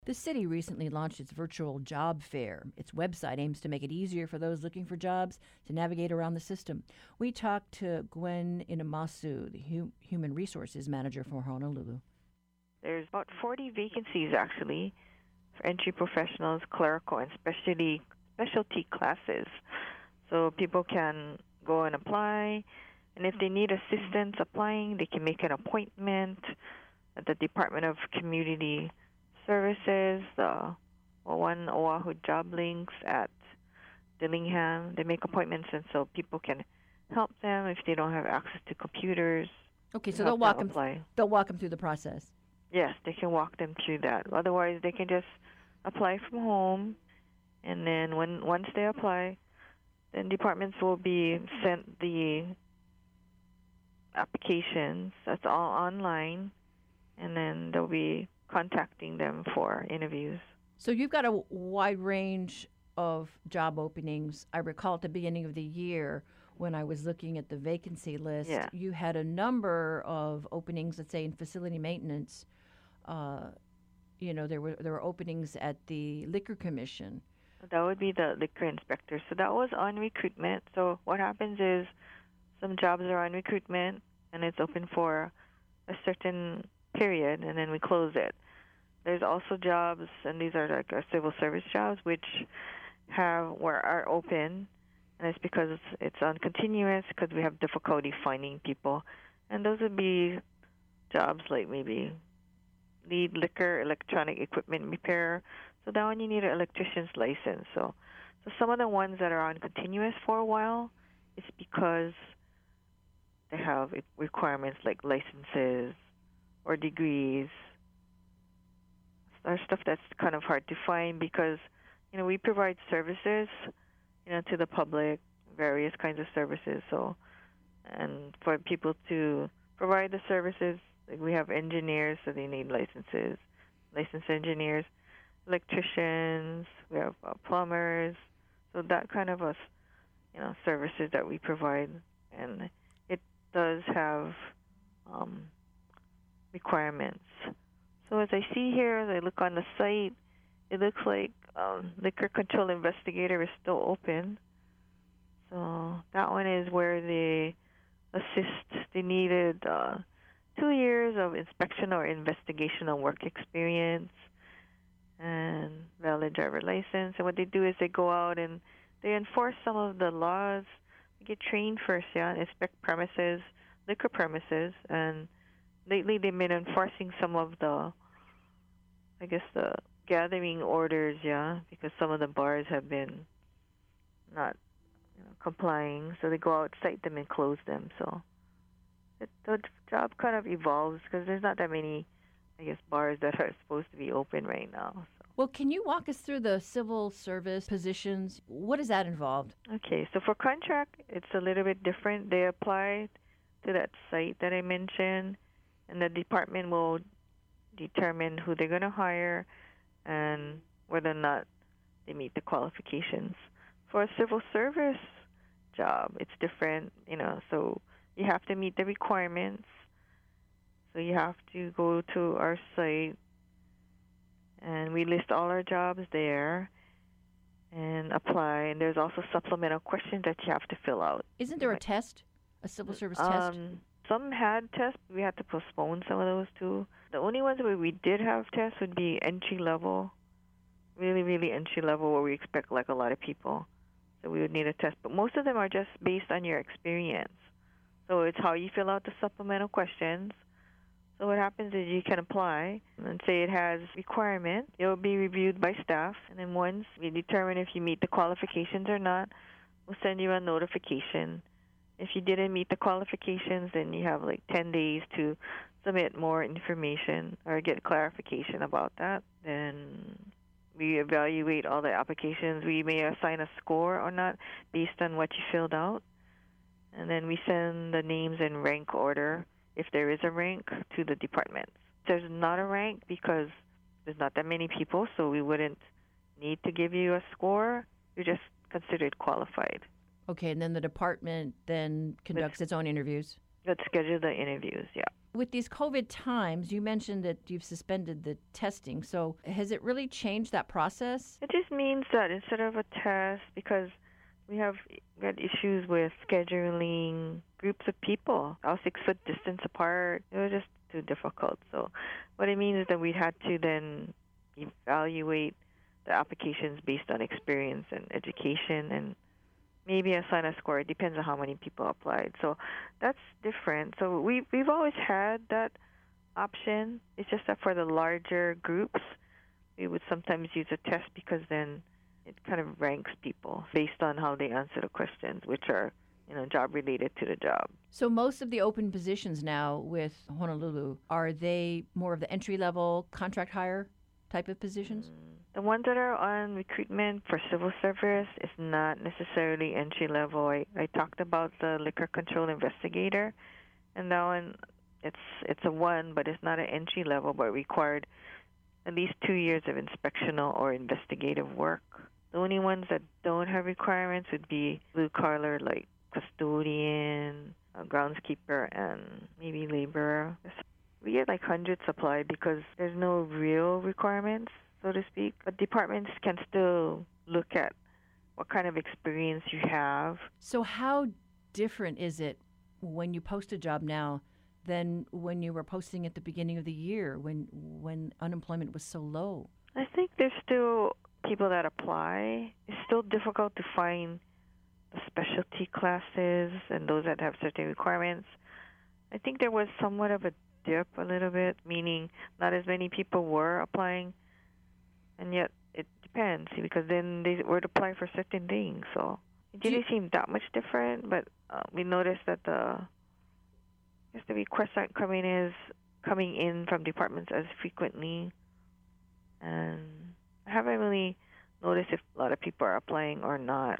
The city recently launched its virtual job fair. Its website aims to make it easier for those looking for jobs to navigate around the system. We talked to Gwen Inamasu, the Human Resources Manager for Honolulu. There's about 40 vacancies actually for entry professionals, clerical, and specialty classes. So people can go and apply, and if they need assistance applying, they can make an appointment at the Department of Community Services, the one Oahu Job Links at Dillingham. They make appointments, and so people can help them if they don't have access to computers. Okay, so they'll walk them through the process. Yes, they can walk them through that. Otherwise, they can just apply from home, and then once they apply, then departments will be sent the applications. That's all online, and then they'll be contacting them for interviews. So you've got a wide range of job openings. I recall at the beginning of the year when I was looking at the vacancy list, you had a number of openings, let's say in facility maintenance. There were openings at the Liquor Commission. That would be the liquor inspector. So that was on recruitment. So what happens is some jobs are on recruitment, and it's open for a certain period, and then we close it. There's also jobs, and these are like our civil service jobs, which are open, and it's because it's on continuous because we have difficulty finding people. And those would be jobs like maybe lead liquor, electronic equipment repair. So that one you need an electrician's license. So some of the ones that are on continuous for a while, it's because they have requirements like licenses or degrees. Or stuff that's kind of hard to find because, we provide services, to the public, various kinds of services. So, and for people to provide the services, like we have engineers, so they need licenses, licensed engineers, electricians, we have plumbers. So that kind of services that we provide, and it does have requirements. So as I see here, as I look on the site, it looks like Liquor Control Investigator is still open. So that one is where they assist. They needed 2 years of inspection or investigational work experience and valid driver license. And what they do is they go out and they enforce some of the laws. They get trained first, inspect premises, liquor premises, and lately they've been enforcing some of the gathering orders, because some of the bars have been not complying. So they go out, cite them, and close them. So the job kind of evolves because there's not that many, bars that are supposed to be open right now. So. Well, can you walk us through the civil service positions? What is that involved? Okay, so for contract, it's a little bit different. They apply to that site that I mentioned, and the department will determine who they're going to hire and whether or not they meet the qualifications. For a civil service job, it's different, so you have to meet the requirements. So you have to go to our site, and we list all our jobs there and apply. And there's also supplemental questions that you have to fill out. Isn't there a test, a civil service test? Some had tests. We had to postpone some of those too. The only ones where we did have tests would be entry level, really, really entry level, where we expect like a lot of people. So we would need a test. But most of them are just based on your experience. So it's how you fill out the supplemental questions. So what happens is you can apply and say it has requirement. It will be reviewed by staff. And then once we determine if you meet the qualifications or not, we'll send you a notification. If you didn't meet the qualifications, then you have like 10 days to submit more information or get clarification about that. Then we evaluate all the applications. We may assign a score or not based on what you filled out. And then we send the names in rank order, if there is a rank, to the departments. There's not a rank because there's not that many people, so we wouldn't need to give you a score. You're just considered qualified. Okay, and then the department then conducts its own interviews? Let's schedule the interviews, yeah. With these COVID times, you mentioned that you've suspended the testing. So has it really changed that process? It just means that instead of a test, because we had issues with scheduling groups of people, all 6 foot distance apart. It was just too difficult. So what it means is that we had to then evaluate the applications based on experience and education and maybe assign a score. It depends on how many people applied. So that's different. So we've always had that option. It's just that for the larger groups, we would sometimes use a test because then it kind of ranks people based on how they answer the questions, which are job related to the job. So most of the open positions now with Honolulu, are they more of the entry level contract hire type of positions? The ones that are on recruitment for civil service is not necessarily entry level. I talked about the liquor control investigator, and that one it's a one, but it's not an entry level, but required at least 2 years of inspectional or investigative work. The only ones that don't have requirements would be blue collar, like custodian, groundskeeper, and maybe laborer. We get like hundreds applied because there's no real requirements, so to speak. But departments can still look at what kind of experience you have. So how different is it when you post a job now than when you were posting at the beginning of the year when unemployment was so low? I think there's still people that apply. It's still difficult to find the specialty classes and those that have certain requirements. I think there was somewhat of a dip a little bit, meaning not as many people were applying, and yet it depends because then they would apply for certain things. So it didn't seem that much different, but we noticed that the requests aren't coming in from departments as frequently, and I haven't really noticed if a lot of people are applying or not.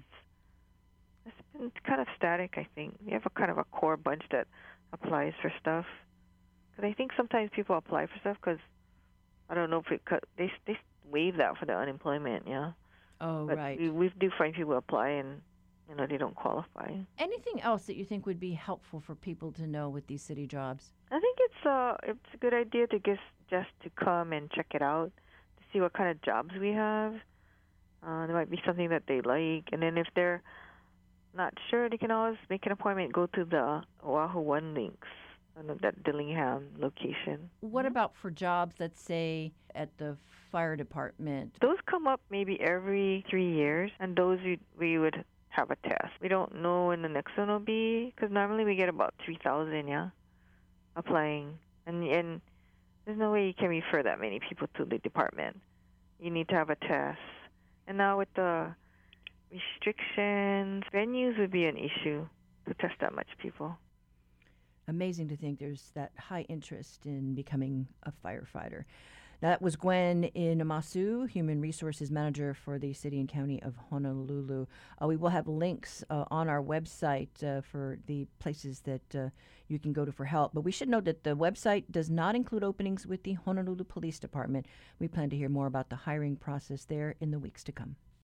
It's been kind of static, I think. We have a kind of a core bunch that applies for stuff. Because I think sometimes people apply for stuff because, I don't know, they waive that for the unemployment, yeah. Oh, but right. We do find people apply and, they don't qualify. Anything else that you think would be helpful for people to know with these city jobs? I think it's a good idea to just to come and check it out, to see what kind of jobs we have. There might be something that they like. And then if they're not sure, they can always make an appointment, go to the Oahu One links, that Dillingham location. What about for jobs, let's say, at the fire department? Those come up maybe every 3 years, and those we would have a test. We don't know when the next one will be, because normally we get about 3,000, applying. And there's no way you can refer that many people to the department. You need to have a test. And now with the restrictions, venues would be an issue to test that much people. Amazing to think there's that high interest in becoming a firefighter. Now, that was Gwen Inamasu, Human Resources Manager for the City and County of Honolulu. We will have links on our website for the places that you can go to for help. But we should note that the website does not include openings with the Honolulu Police Department. We plan to hear more about the hiring process there in the weeks to come.